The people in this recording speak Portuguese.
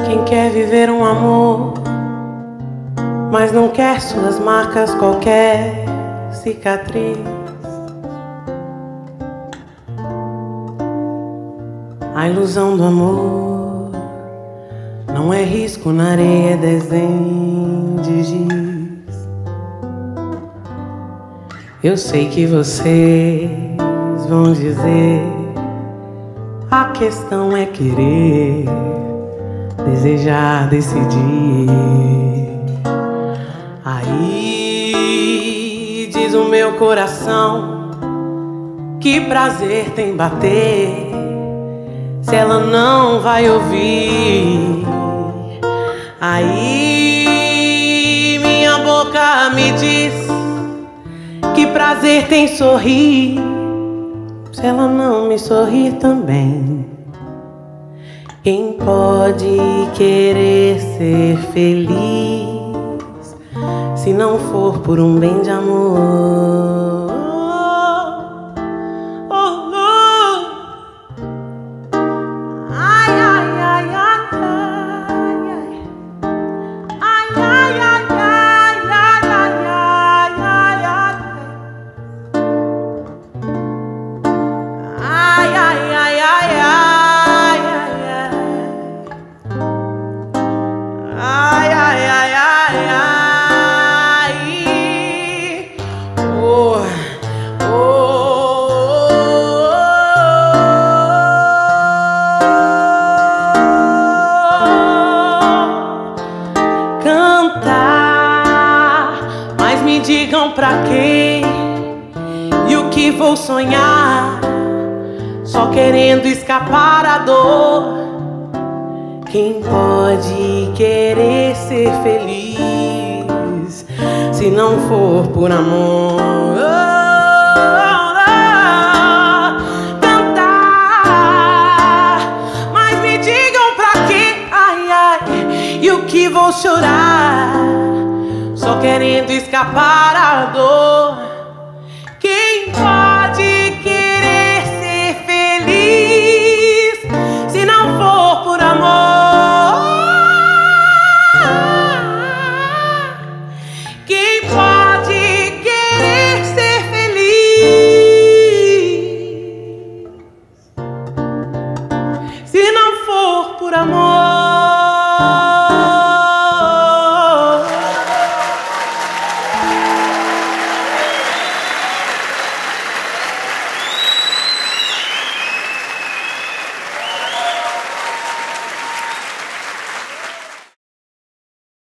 Quem quer viver um amor, mas não quer suas marcas, qualquer cicatriz. A ilusão do amor não é risco na areia, é desenho de giz. Eu sei que vocês vão dizer, a questão é querer, desejar, decidir. Aí diz o meu coração, que prazer tem bater, se ela não vai ouvir. Aí minha boca me diz, que prazer tem sorrir, se ela não me sorrir também. Quem pode querer ser feliz, se não for por um bem de amor? Mas me digam pra quê e o que vou sonhar, só querendo escapar da dor. Quem pode querer ser feliz, se não for por amor? Cantar, mas me digam pra quê, ai, ai, e o que vou chorar, só querendo escapar da dor. Quem vai